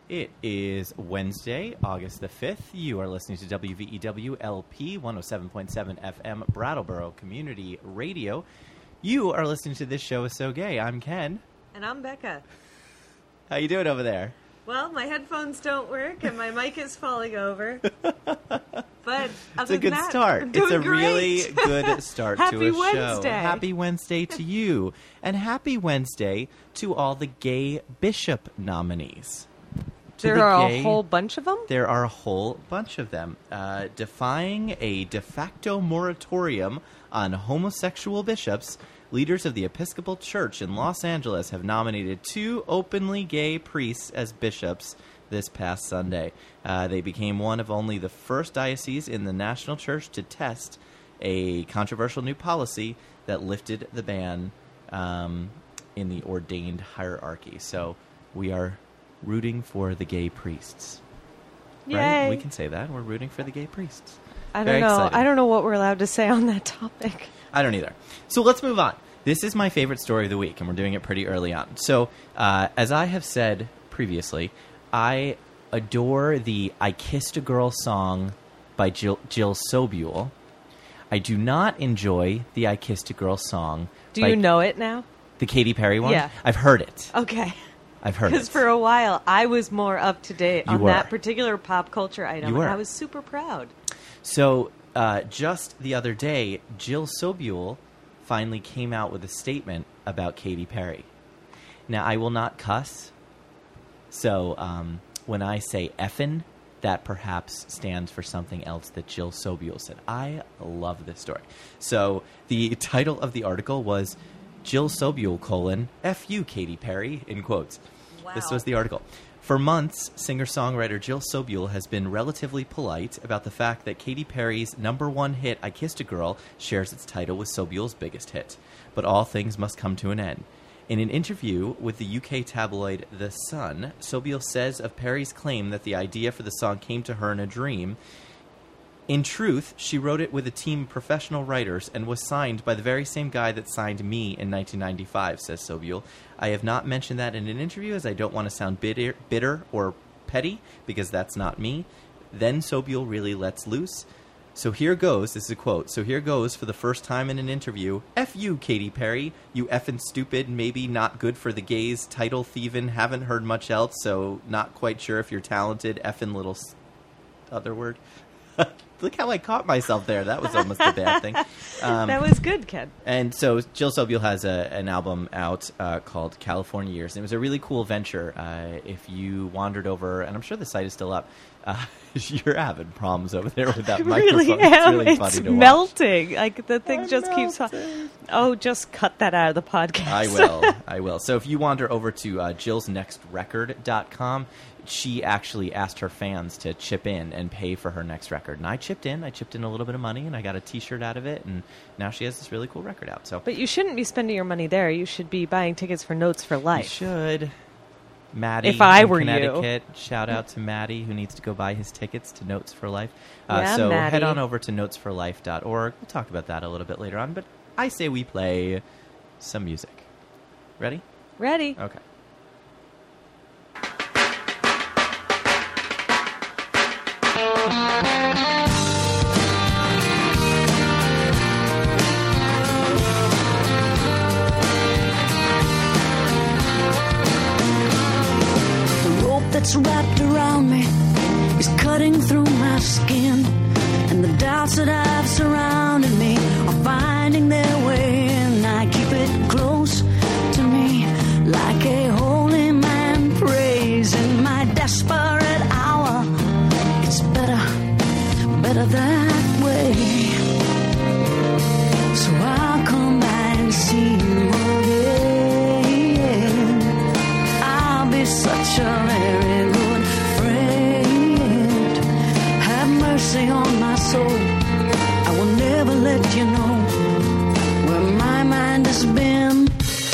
It is Wednesday, August the 5th. You are listening to WVEW LP 107.7 FM Brattleboro Community Radio. You are listening to This Show Is So Gay. I'm Ken. And I'm Becca. How you doing over there? Well, my headphones don't work and my mic is falling over. But it's a good start. It's a really good start to a show. Happy Wednesday. Happy Wednesday to you. And happy Wednesday to all the gay bishop nominees. There are a whole bunch of them? There are a whole bunch of them. Defying a de facto moratorium on homosexual bishops, leaders of the Episcopal Church in Los Angeles have nominated 2 openly gay priests as bishops this past Sunday. They became one of only the first dioceses in the national church to test a controversial new policy that lifted the ban in the ordained hierarchy. So we are rooting for the gay priests. Yay. Right? We can say that. We're rooting for the gay priests. I don't Very know. exciting. I don't know what we're allowed to say on that topic. I don't either. So let's move on. This is my favorite story of the week, and we're doing it pretty early on. So, as I have said previously, I adore the I Kissed a Girl song by Jill Sobule. I do not enjoy the I Kissed a Girl song. Do you know it now? The Katy Perry one? Yeah. I've heard it. Okay. I've heard it. Because for a while, I was more up to date on were. that particular pop culture item. You were. And I was super proud. So, just the other day, Jill Sobule finally came out with a statement about Katy Perry. Now, I will not cuss, so when I say effin', that perhaps stands for something else that Jill Sobule said. I love this story. So, the title of the article was Jill Sobule, F you, Katy Perry, in quotes. Wow. This was the article. For months, singer-songwriter Jill Sobule has been relatively polite about the fact that Katy Perry's #1 hit, I Kissed a Girl, shares its title with Sobule's biggest hit. But all things must come to an end. In an interview with the UK tabloid The Sun, Sobule says of Perry's claim that the idea for the song came to her in a dream, in truth, she wrote it with a team of professional writers and was signed by the very same guy that signed me in 1995, says Sobule. I have not mentioned that in an interview as I don't want to sound bitter or petty, because that's not me. Then Sobule really lets loose. So here goes, this is a quote, so here goes for the first time in an interview, F you, Katy Perry, you effing stupid, maybe not good for the gays, title thievin', haven't heard much else, so not quite sure if you're talented, effing little other word. Look how I caught myself there. That was almost a bad thing. That was good, Ken. And so Jill Sobule has an album out called California Years. And it was a really cool venture. If you wandered over, and I'm sure the site is still up, you're having problems over there with that microphone. Really It's am. really funny to watch. Melting. Like the thing I'm just keeps. Oh, just cut that out of the podcast. I will. So if you wander over to jillsnextrecord.com, she actually asked her fans to chip in and pay for her next record. And I chipped in. I chipped in a little bit of money, and I got a T-shirt out of it. And now she has this really cool record out. So, But you shouldn't be spending your money there. You should be buying tickets for Notes for you Life. should. Maddie If I in were you. Connecticut. Shout out to Maddie, who needs to go buy his tickets to Notes for Life. Yeah, so Maddie. head on over to notesforlife.org. We'll talk about that a little bit later on. But I say we play some music. Ready? Ready? Okay. That's wrapped around me is cutting through my skin, and the doubts that have surrounded me are finding their way, and I keep it close to me like a holy man prays in my desperate hour. It's better that way. So I'll come by and see you again. I'll be such a very good friend. Have mercy on my soul. I will never let you know where my mind has been.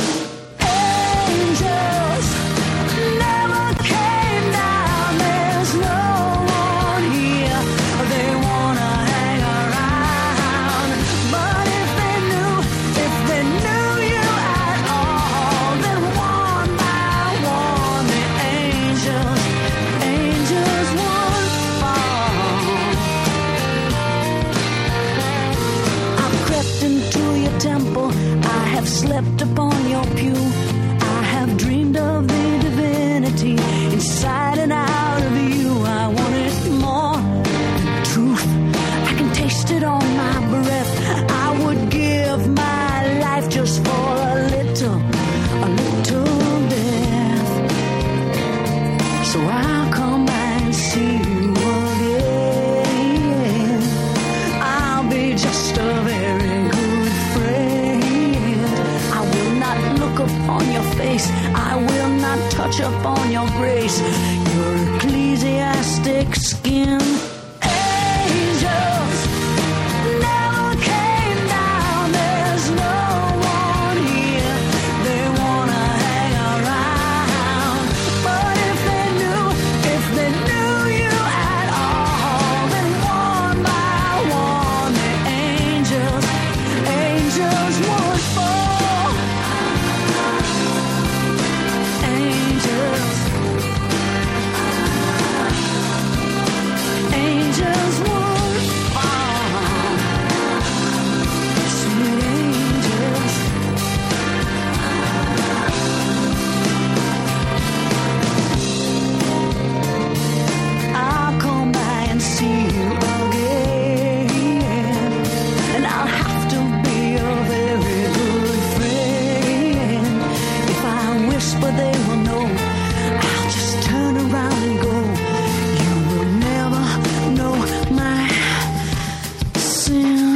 Angels never came down. There's no one here. They wanna hang around, but if they knew you at all, then one by one the angels see you again. And I'll have to be a very good friend. If I whisper, they will know. I'll just turn around and go. You will never know my sin.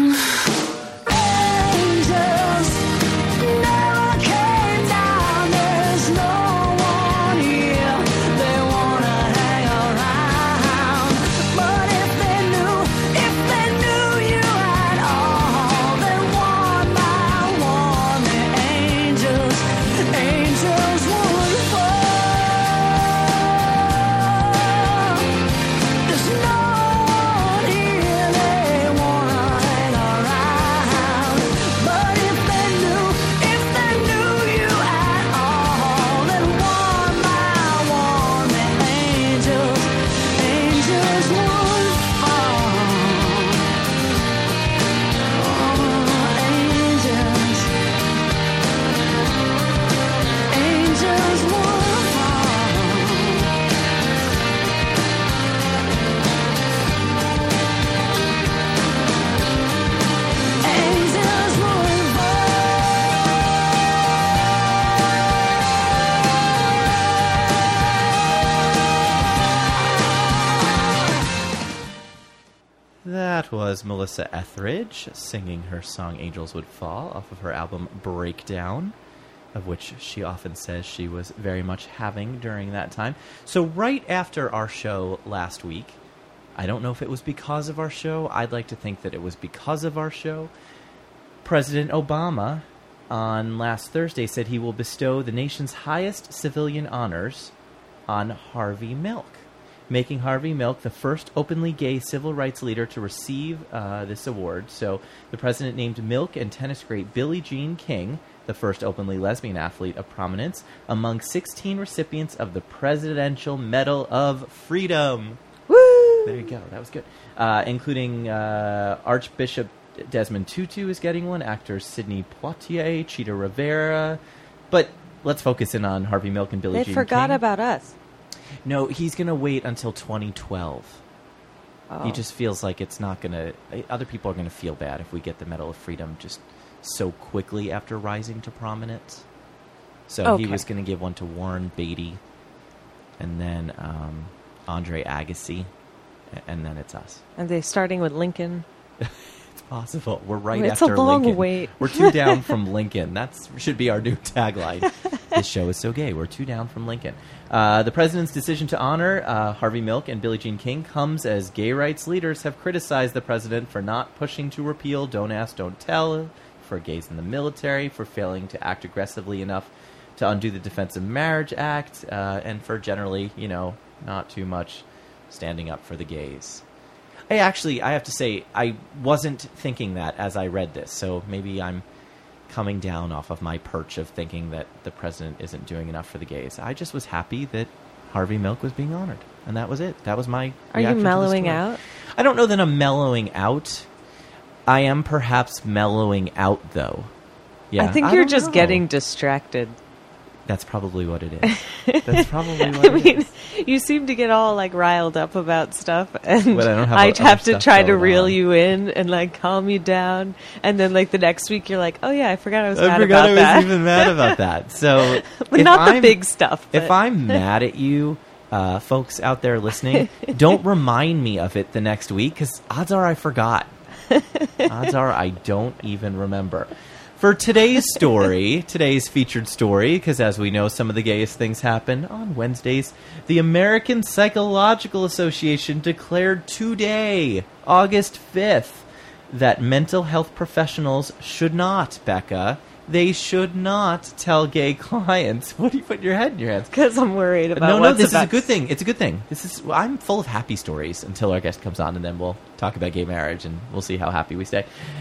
Angels never came down. There's no one here. They wanna hang around. But if they knew you at all, then one by one the angels would fall. There's no one here. They wanna hang around. But if they knew you at all, then one by one the angels would fall. Angels would fall. Angels would That was Melissa Etheridge singing her song Angels Would Fall off of her album Breakdown, of which she often says she was very much having during that time. So right after our show last week, I don't know if it was because of our show, I'd like to think that it was because of our show, President Obama on last Thursday said he will bestow the nation's highest civilian honors on Harvey Milk, making Harvey Milk the first openly gay civil rights leader to receive this award. So the president named Milk and tennis great Billie Jean King, the first openly lesbian athlete of prominence, among 16 recipients of the Presidential Medal of Freedom. Woo! There you go. That was good. Including Archbishop Desmond Tutu is getting one, actors Sidney Poitier, Cheetah Rivera. But let's focus in on Harvey Milk and Billie They Jean forgot King. about us. No, he's going to wait until 2012. Oh. He just feels like it's not going to... Other people are going to feel bad if we get the Medal of Freedom just so quickly after rising to prominence. So he Okay. was going to give one to Warren Beatty, and then Andre Agassi, and then it's us. And they starting with Lincoln. It's possible. We're right It's after a long Lincoln. wait. We're two down from Lincoln. That should be our new tagline. This show is so gay. We're two down from Lincoln. The president's decision to honor Harvey Milk and Billie Jean King comes as gay rights leaders have criticized the president for not pushing to repeal Don't Ask, Don't Tell, for gays in the military, for failing to act aggressively enough to undo the Defense of Marriage Act, and for generally, not too much standing up for the gays. I have to say, I wasn't thinking that as I read this, so maybe I'm coming down off of my perch of thinking that the president isn't doing enough for the gays. I just was happy that Harvey Milk was being honored, and that was it. That was my Are you reaction to the mellowing story. out? I don't know that I'm mellowing out. I am perhaps mellowing out, though. Yeah, I think you're don't just know. getting distracted. That's probably what it is. That's probably what I it mean, is. you seem to get all riled up about stuff, and But I don't have I'd other have to stuff try to going reel on. you in and calm you down, and then the next week you're like, oh yeah, I forgot I was I mad forgot about I that. was even mad about that. So, But if not the I'm- big stuff. If but- I'm mad at you, folks out there listening, don't remind me of it the next week, because odds are I forgot. Odds are I don't even remember. For today's story, today's featured story, because as we know, some of the gayest things happen on Wednesdays, the American Psychological Association declared today, August 5th, that mental health professionals should not, Becca, they should not tell gay clients. What do you put your head in your hands? Because I'm worried about No, what's this is a about- good thing. It's a good thing. I'm full of happy stories until our guest comes on, and then we'll talk about gay marriage, and we'll see how happy we stay.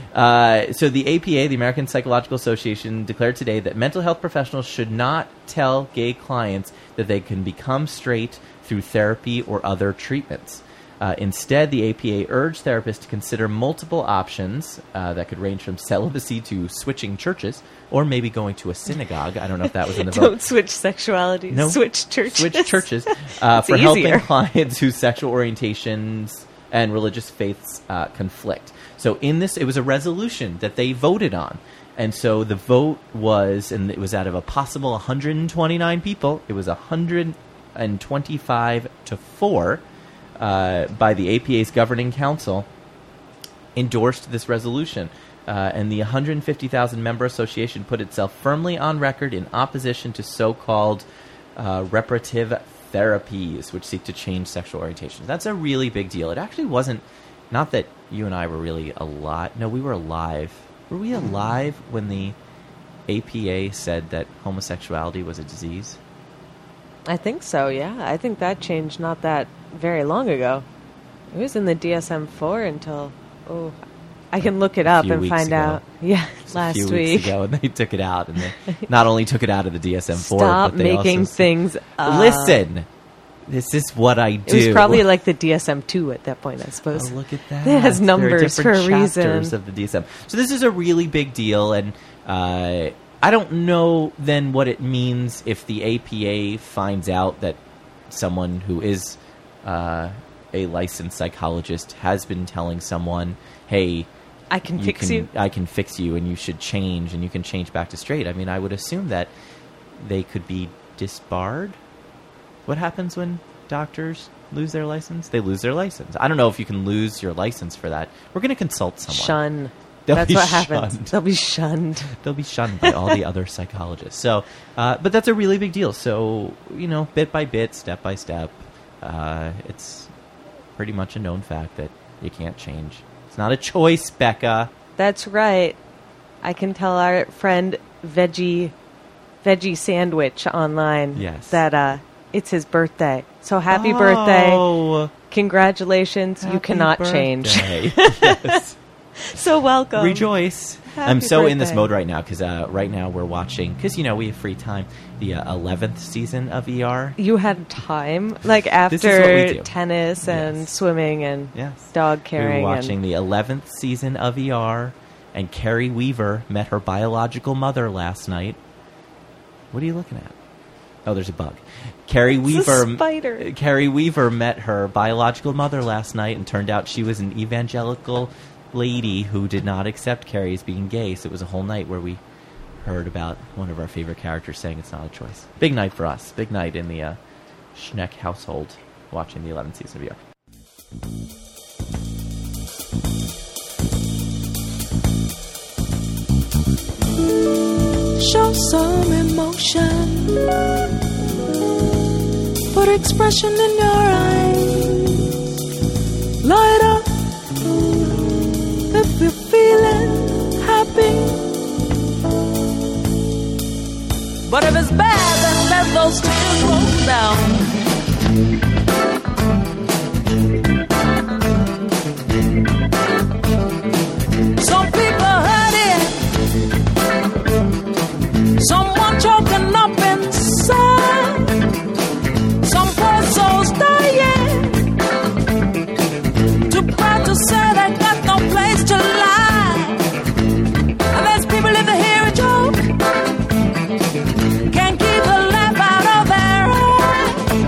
So the APA, the American Psychological Association, declared today that mental health professionals should not tell gay clients that they can become straight through therapy or other treatments. Instead, the APA urged therapists to consider multiple options that could range from celibacy to switching churches, or maybe going to a synagogue. I don't know if that was in the vote. Don't switch sexuality. No. Switch churches. Switch churches for helping easier. clients whose sexual orientations and religious faiths conflict. So in this, it was a resolution that they voted on. And so the vote was, and it was out of a possible 129 people, it was 125 to 4 by the APA's governing council endorsed this resolution. And the 150,000 member association put itself firmly on record in opposition to so-called reparative therapies, which seek to change sexual orientation. That's a really big deal. It actually wasn't, not that you and I were really alive. No, we were alive. Were we alive when the APA said that homosexuality was a disease? I think so, yeah. I think that changed not that very long ago. It was in the DSM-4 until, I can look it up and find out. Yeah, last week. A few week. weeks ago, and they took it out. And they not only took it out of the DSM-4, Stop but they making also things up. Listen, this is what I do. It was probably like the DSM-2 at that point, I suppose. Oh, look at that. It has There are numbers for a different reason. chapters of the DSM. So this is a really big deal, and I don't know then what it means if the APA finds out that someone who is a licensed psychologist has been telling someone, hey, I can fix you. I can fix you, and you should change, and you can change back to straight. I mean, I would assume that they could be disbarred. What happens when doctors lose their license? They lose their license. I don't know if you can lose your license for that. We're going to consult someone. Shun. They'll That's be what happens. shunned. They'll be shunned. They'll be shunned by all the other psychologists. So, but that's a really big deal. So, bit by bit, step by step, it's pretty much a known fact that you can't change. It's not a choice, Becca. That's right. I can tell our friend Veggie Sandwich online Yes. that it's his birthday. So happy birthday. Congratulations. You Happy cannot birthday. change. Yes. So welcome. Rejoice. Happy I'm so in this birthday. mode right now because right now we're watching, because, we have free time, the 11th season of ER. You had time, like This is what we after do. tennis and Yes. swimming and Yes. dog We carrying. were watching the 11th season of ER, and Carrie Weaver met her biological mother last night. What are you looking at? Oh, there's a bug. Carrie Weaver. spider. Carrie Weaver met her biological mother last night, and turned out she was an evangelical lady who did not accept Carrie as being gay. So it was a whole night where we heard about one of our favorite characters saying it's not a choice. Big night for us. Big night in the Schneck household watching the 11th season of ER. Show some emotion. Put expression in your eyes. Light up if you're feeling happy. But if it's bad, then let those tears roll down. Some people hurt it. Someone choking up inside. Some poor souls dying. Too proud to say they got no place to lie. And there's people if they hear a joke can't keep the laugh out of their eyes.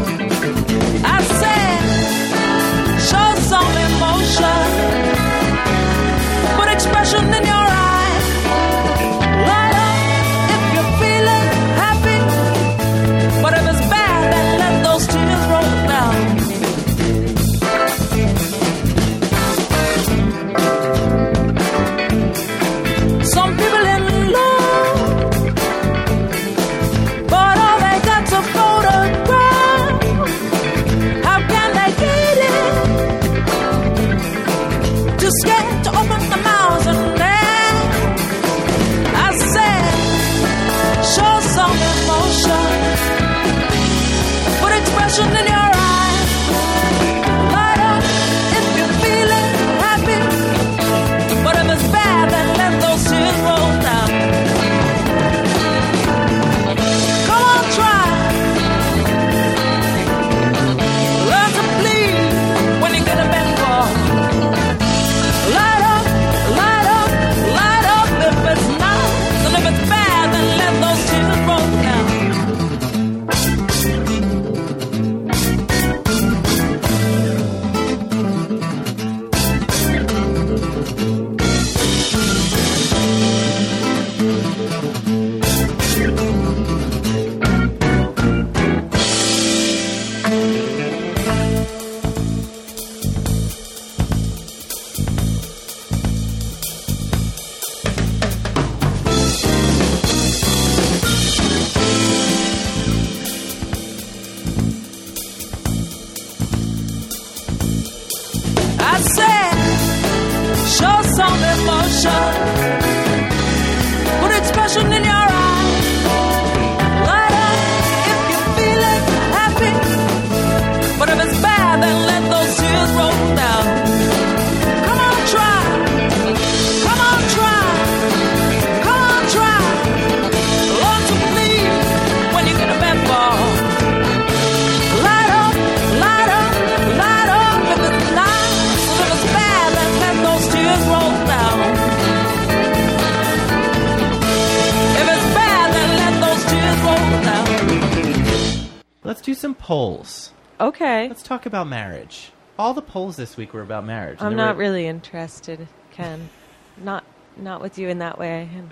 some polls. Okay. Let's talk about marriage. All the polls this week were about marriage. I'm not really interested, Ken. Not with you in that way. And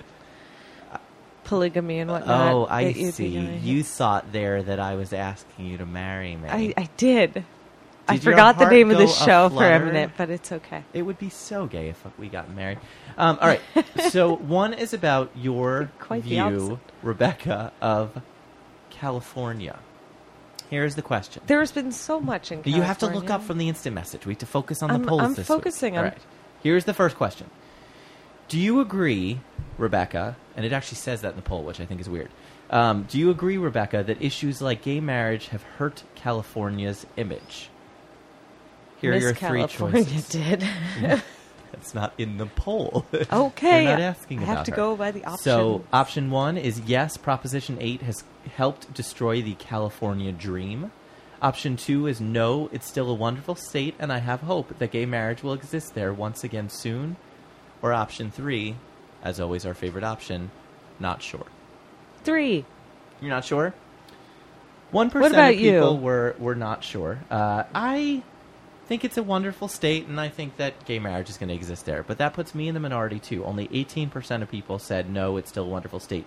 polygamy and whatnot. Oh, I see. You thought there that I was asking you to marry me. I did. I forgot the name of the show for a minute, but it's okay. It would be so gay if we got married. All right. So one is about your view, Rebecca, of California. Here's the question. There's been so much in California. You have to look up from the instant message. We have to focus on the polls I'm this focusing week. on... All right. Here's the first question. Do you agree, Rebecca, and it actually says that in the poll, which I think is weird. Do you agree, Rebecca, that issues like gay marriage have hurt California's image? Here are your California three choices. Did. That's not in the poll. Okay. You're not asking about I have to her. go by the option. So option 1 is yes, Proposition 8 has helped destroy the California dream. Option 2 is no, it's still a wonderful state, and I have hope that gay marriage will exist there once again soon. Or option 3, as always our favorite option, not sure. 3. You're not sure? 1% What about of people you? were not sure. I think it's a wonderful state, and I think that gay marriage is going to exist there. But that puts me in the minority, too. Only 18% of people said, no, it's still a wonderful state.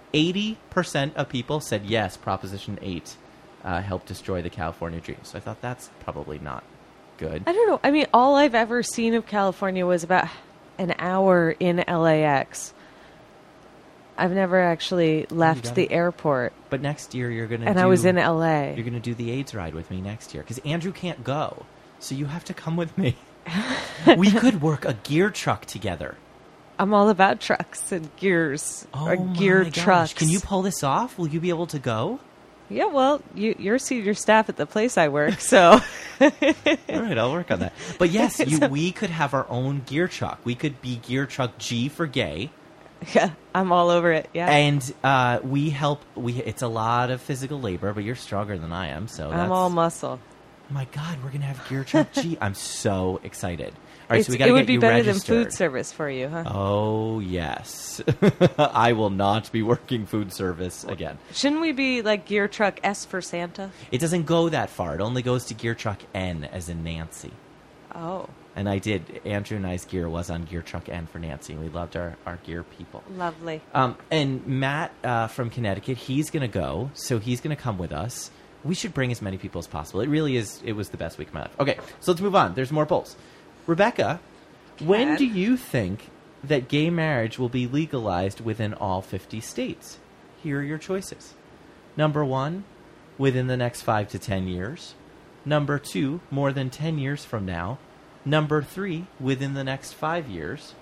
80% of people said, yes, Proposition 8 helped destroy the California dream. So I thought that's probably not good. I don't know. I mean, all I've ever seen of California was about an hour in LAX. I've never actually left the airport. But next year you're going to And I was in LA. You're going to do the AIDS ride with me next year. Because Andrew can't go. So you have to come with me. We could work a gear truck together. I'm all about trucks and gears. Or gear trucks. Can you pull this off? Will you be able to go? Yeah, well, you're senior staff at the place I work, so... All right, I'll work on that. But yes, we could have our own gear truck. We could be Gear Truck G for gay. Yeah, I'm all over it, yeah. And we help... It's a lot of physical labor, but you're stronger than I am, so that's... I'm all muscle. My God, we're going to have Gear Truck G. I'm so excited. All right, so we got it to would get be you better registered. than food service for you, huh? Oh, yes. I will not be working food service again. Shouldn't we be like Gear Truck S for Santa? It doesn't go that far. It only goes to Gear Truck N, as in Nancy. Oh. And Andrew and I's gear was on Gear Truck N for Nancy. We loved our gear people. Lovely. And Matt from Connecticut, he's going to go, so he's going to come with us. We should bring as many people as possible. It was the best week of my life. Okay, so let's move on. There's more polls. Rebecca, when do you think that gay marriage will be legalized within all 50 states? Here are your choices. Number 1, within the next 5 to 10 years. Number 2, more than 10 years from now. Number 3, within the next 5 years.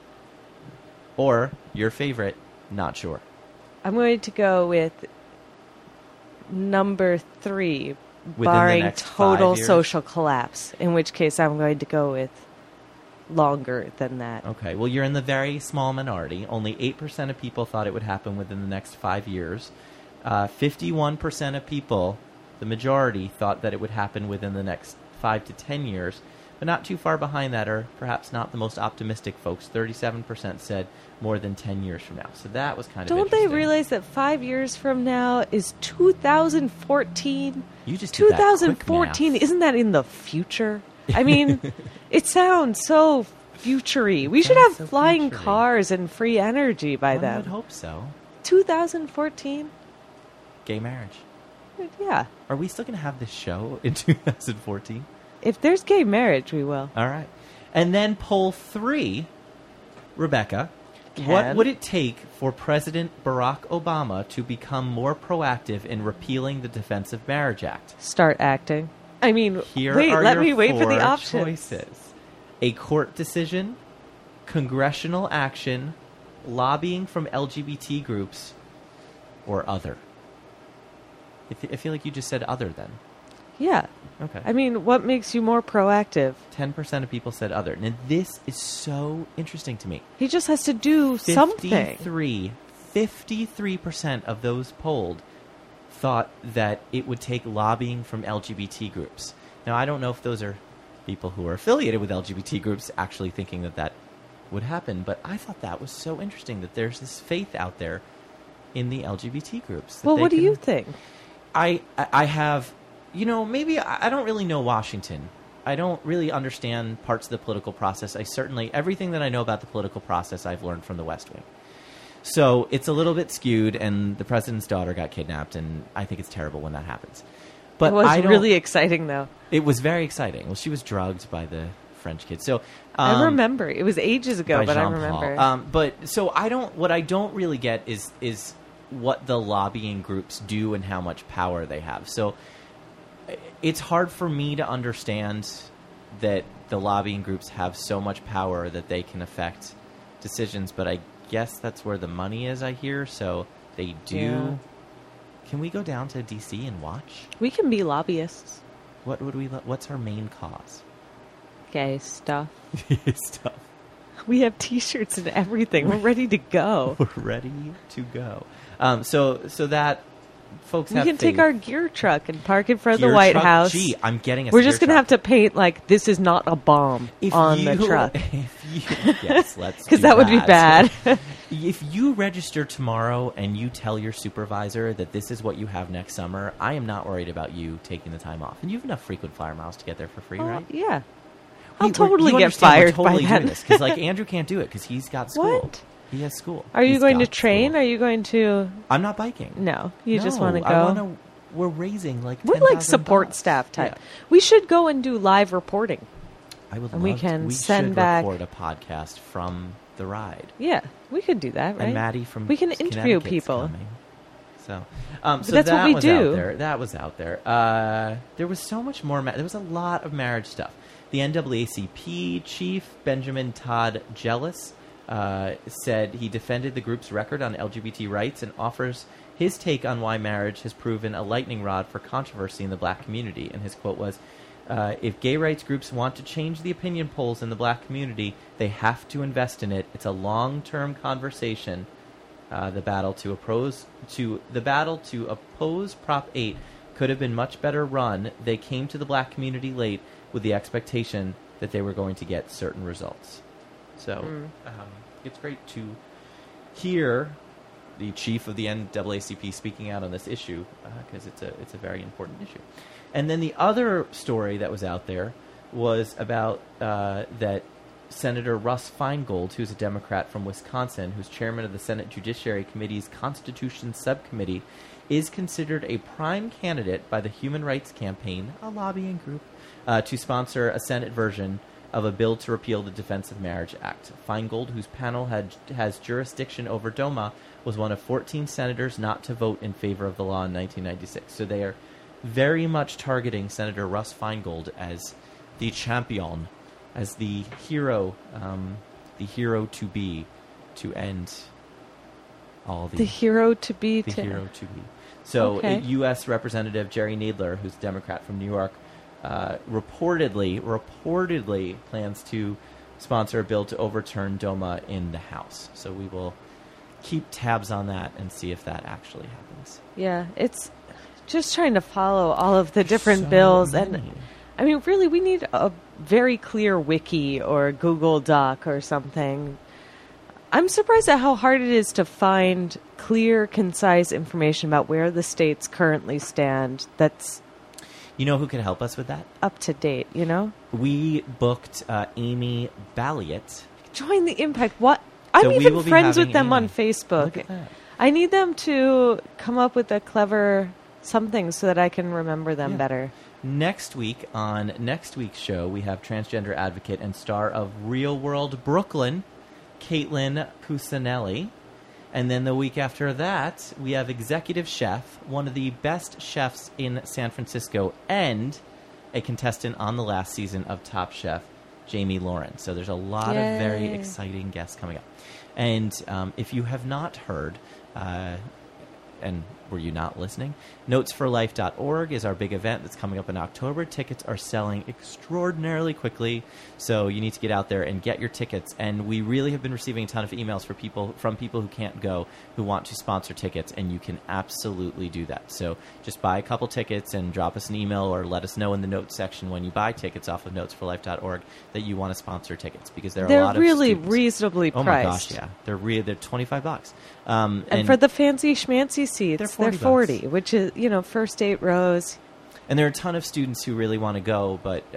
Or, your favorite, not sure. I'm going to go with number 3, Within barring the next total 5 years? social collapse, in which case I'm going to go with longer than that. Okay, well, you're in the very small minority. Only 8% of people thought it would happen within the next 5 years. 51% of people, the majority, thought that it would happen within the next 5 to 10 years. But not too far behind that are perhaps not the most optimistic folks. 37% said more than 10 years from now. So that was kind of Don't interesting. they realize that 5 years from now is 2014? You just did that quick 2014, math. isn't that in the future? I mean, it sounds so future-y. We should have so flying future-y. cars and free energy by Well, I then. would hope so. 2014? Gay marriage. Yeah. Are we still going to have this show in 2014? If there's gay marriage, we will. All right. And then poll 3, Rebecca, what Ken? would it take for President Barack Obama to become more proactive in repealing the Defense of Marriage Act? Start acting. I mean, Here wait, are let your me wait for the 4 options. choices. A court decision, congressional action, lobbying from LGBT groups, or other. I feel like you just said other then. Yeah. Okay. I mean, what makes you more proactive? 10% of people said other. And this is so interesting to me. He just has to do something. 53% of those polled thought that it would take lobbying from LGBT groups. Now, I don't know if those are people who are affiliated with LGBT groups actually thinking that that would happen, but I thought that was so interesting that there's this faith out there in the LGBT groups. That Well, they what do can- you think? I have maybe I don't really know Washington. I don't really understand parts of the political process. Everything that I know about the political process, I've learned from the West Wing. So it's a little bit skewed, and the president's daughter got kidnapped, and I think it's terrible when that happens. But it was really exciting, though. It was very exciting. Well, she was drugged by the French kid. So I remember. It was ages ago, but I remember. What I don't really get is what the lobbying groups do and how much power they have. So it's hard for me to understand that the lobbying groups have so much power that they can affect decisions, but I guess that's where the money is, I hear, so they do. Yeah. Can we go down to D.C. and watch? We can be lobbyists. What's our main cause? Gay stuff. Gay stuff. We have T-shirts and everything. We're ready to go. We're ready to go. So that folks have We can faith. Take our gear truck and park it for the White House. Gee, I'm getting a We're just going to have to paint like this is not a bomb on the truck. Yes, let's because that would be bad. If you register tomorrow and you tell your supervisor that this is what you have next summer, I am not worried about you taking the time off. And you have enough frequent flyer miles to get there for free, right? Yeah. I'll totally get fired totally by then. Because Andrew can't do it because he's got school. What? He has school. Are you going to train? Are you going to... I'm not biking. No, you just want to go. We're raising like we're like support staff type. Yeah. We should go and do live reporting. I would and love we can we send should back record a podcast from the ride. Yeah, we could do that, right? And Maddie from we can interview people. Coming. So that's what we do. That was out there. There was so much more. There was a lot of marriage stuff. The NAACP chief, Benjamin Todd Jealous, said he defended the group's record on LGBT rights and offers his take on why marriage has proven a lightning rod for controversy in the black community. And his quote was, if gay rights groups want to change the opinion polls in the black community, they have to invest in it. It's a long-term conversation. The battle to oppose Prop 8 could have been much better run. They came to the black community late with the expectation that they were going to get certain results. So it's great to hear the chief of the NAACP speaking out on this issue because it's a very important issue. And then the other story that was out there was about that Senator Russ Feingold, who's a Democrat from Wisconsin, who's chairman of the Senate Judiciary Committee's Constitution Subcommittee, is considered a prime candidate by the Human Rights Campaign, a lobbying group, to sponsor a Senate version of a bill to repeal the Defense of Marriage Act. Feingold, whose panel has jurisdiction over DOMA, was one of 14 senators not to vote in favor of the law in 1996. So they are very much targeting Senator Russ Feingold as the champion, as the hero to be, to end all the... The hero to be. The hero to be. So U.S. Representative Jerry Nadler, who's a Democrat from New York, reportedly plans to sponsor a bill to overturn DOMA in the House. So we will keep tabs on that and see if that actually happens. Yeah, it's just trying to follow all of the different bills. Many. And I mean, really, we need a very clear wiki or Google Doc or something. I'm surprised at how hard it is to find clear, concise information about where the states currently stand that's... You know who could help us with that? Up to date, you know? We booked Amy Balliet. Join the Impact. What? I'm even friends with them on Facebook. Look at that. I need them to come up with a clever something so that I can remember them better. Next week, on next week's show, we have transgender advocate and star of Real World Brooklyn, Caitlin Pusinelli. And then the week after that, we have executive chef, one of the best chefs in San Francisco, and a contestant on the last season of Top Chef, Jamie Lawrence. So there's a lot of very exciting guests coming up. And if you have not heard, and were you not listening, notesforlife.org is our big event that's coming up in October. Tickets are selling extraordinarily quickly, so you need to get out there and get your tickets. And we really have been receiving a ton of emails from people who can't go, who want to sponsor tickets, and you can absolutely do that. So just buy a couple tickets and drop us an email or let us know in the notes section when you buy tickets off of notesforlife.org that you want to sponsor tickets, because there are a lot of really students. reasonably priced. Oh my gosh, yeah. They're $25. And for the fancy schmancy seats, they're $40, which is, first 8 rows. And there are a ton of students who really want to go, but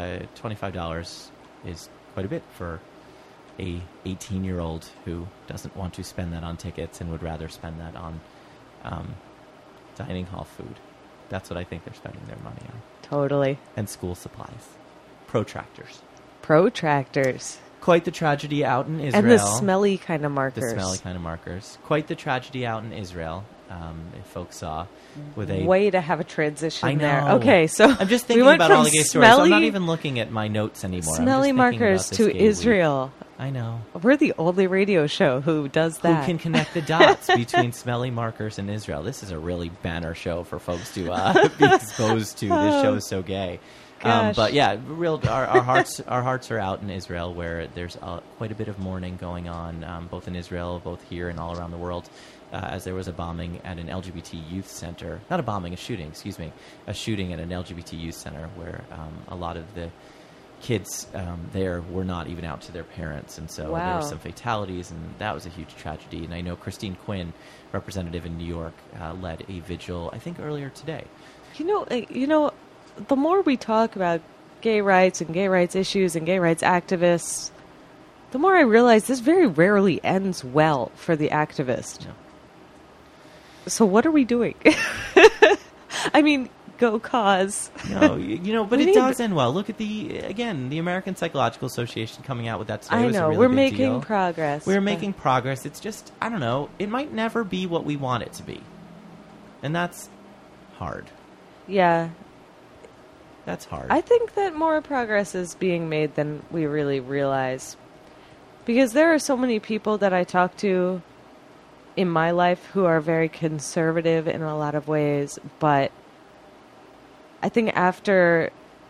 $25 is quite a bit for a 18-year-old who doesn't want to spend that on tickets and would rather spend that on dining hall food. That's what I think they're spending their money on. Totally. And school supplies. Protractors. Protractors. Quite the tragedy out in Israel. And the smelly kind of markers. The smelly kind of markers. Quite the tragedy out in Israel, if folks saw. With a way to have a transition I know. there. Okay, so I'm just thinking about all the gay stories. So I'm not even looking at my notes anymore. Smelly I'm just markers thinking about to this gay Israel. week. I know. We're the only radio show who does that. Who can connect the dots between smelly markers and Israel. This is a really banner show for folks to be exposed to. This show is so gay. But yeah, our hearts are out in Israel, where there's quite a bit of mourning going on, both in Israel, both here and all around the world, as there was a bombing at an LGBT youth center. Not a bombing, a shooting, excuse me. A shooting at an LGBT youth center where a lot of the kids there were not even out to their parents, and so there were some fatalities, and that was a huge tragedy. And I know Christine Quinn, representative in New York, led a vigil, I think earlier today. You know, the more we talk about gay rights and gay rights issues and gay rights activists, the more I realize this very rarely ends well for the activist. No. So what are we doing? I mean, go cause. No, but it does end well. Look at the American Psychological Association coming out with that today. I was know, a really we're big making deal. progress. We're making progress. It's just, I don't know, it might never be what we want it to be. And that's hard. Yeah. That's hard. I think that more progress is being made than we really realize. Because there are so many people that I talk to in my life who are very conservative in a lot of ways, but I think after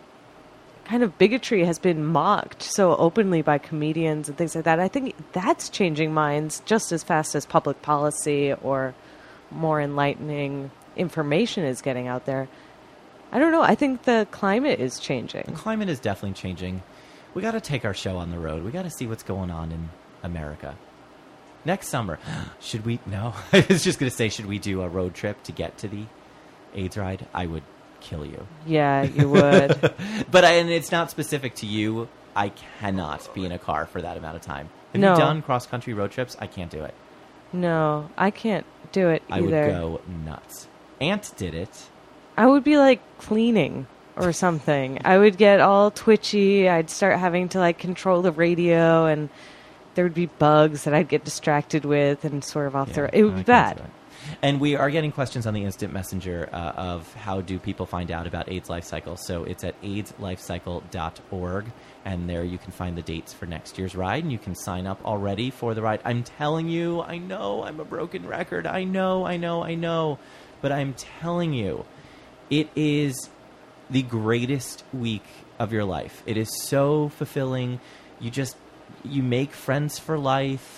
kind of bigotry has been mocked so openly by comedians and things like that, I think that's changing minds just as fast as public policy or more enlightening information is getting out there. I don't know. I think the climate is changing. The climate is definitely changing. We got to take our show on the road. We got to see what's going on in America. Next summer, should we? No, I was just going to say, should we do a road trip to get to the AIDS ride? I would kill you. Yeah, you would. And it's not specific to you. I cannot be in a car for that amount of time. Have No. you done cross-country road trips? I can't do it. No, I can't do it either. I would go nuts. Aunt did it. I would be like cleaning or something. I would get all twitchy. I'd start having to like control the radio, and there would be bugs that I'd get distracted with and sort of off the. It would be bad. And we are getting questions on the instant messenger of how do people find out about AIDS Life Cycle. So it's at AIDSLifecycle.org, and there you can find the dates for next year's ride, and you can sign up already for the ride. I'm telling you, I know I'm a broken record. I know. But I'm telling you, it is the greatest week of your life. It is so fulfilling. You make friends for life.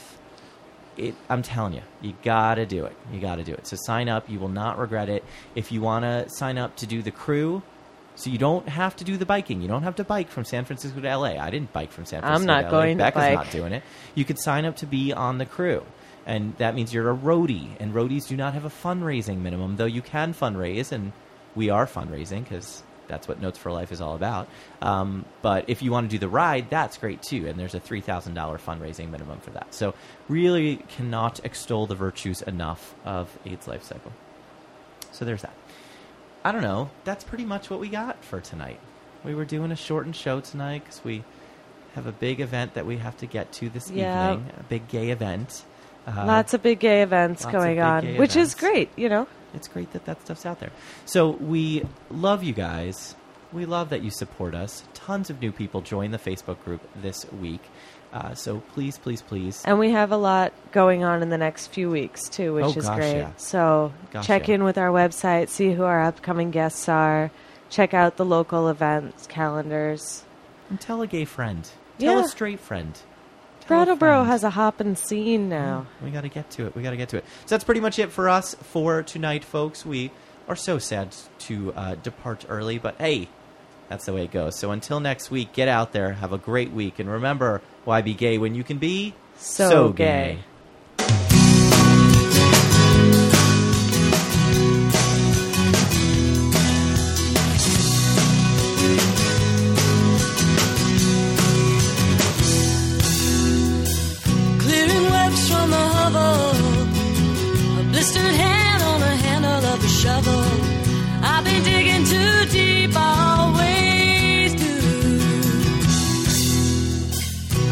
I'm telling you, you got to do it. So sign up. You will not regret it. If you want to sign up to do the crew, so you don't have to do the biking. You don't have to bike from San Francisco to L.A. I didn't bike from San Francisco to L.A. I'm not going to Becca's bike. not doing it. You could sign up to be on the crew. And that means you're a roadie. And roadies do not have a fundraising minimum, though you can fundraise. And we are fundraising because that's what Notes for Life is all about. But if you want to do the ride, that's great too. And there's a $3,000 fundraising minimum for that. So really cannot extol the virtues enough of AIDS Life Cycle. So there's that. I don't know. That's pretty much what we got for tonight. We were doing a shortened show tonight because we have a big event that we have to get to this evening. A big gay event. Lots of big gay events going on, which is great, you know. It's great that stuff's out there. So we love you guys. We love that you support us. Tons of new people joined the Facebook group this week. So please. And we have a lot going on in the next few weeks, too, which is great. Yeah. So check in with our website, see who our upcoming guests are, check out the local events, calendars. And tell a gay friend. Tell a straight friend. Brattleboro has a hopping scene now. We got to get to it. So that's pretty much it for us for tonight, folks. We are so sad to depart early, but hey, that's the way it goes. So until next week, get out there, have a great week, and remember, why be gay when you can be so gay.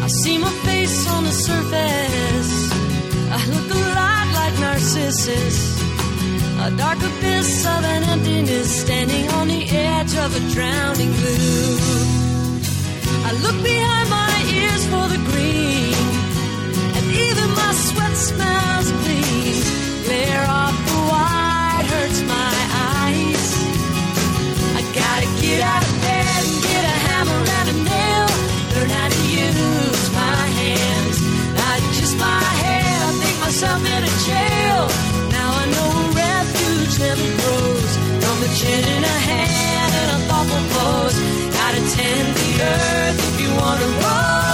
I see my face on the surface. I look a lot like Narcissus. A dark abyss of an emptiness standing on the edge of a drowning blue. I look behind my ears for the green, and even my sweat smells clean. Glare off the white hurts my eyes. I gotta get out of bed and get a hammer and a nail. Learn how to use my hands, not just my head. I think myself in a jail. Now I know refuge never grows from a chin in a hand and a thoughtful pose. Gotta tend the earth if you wanna roll.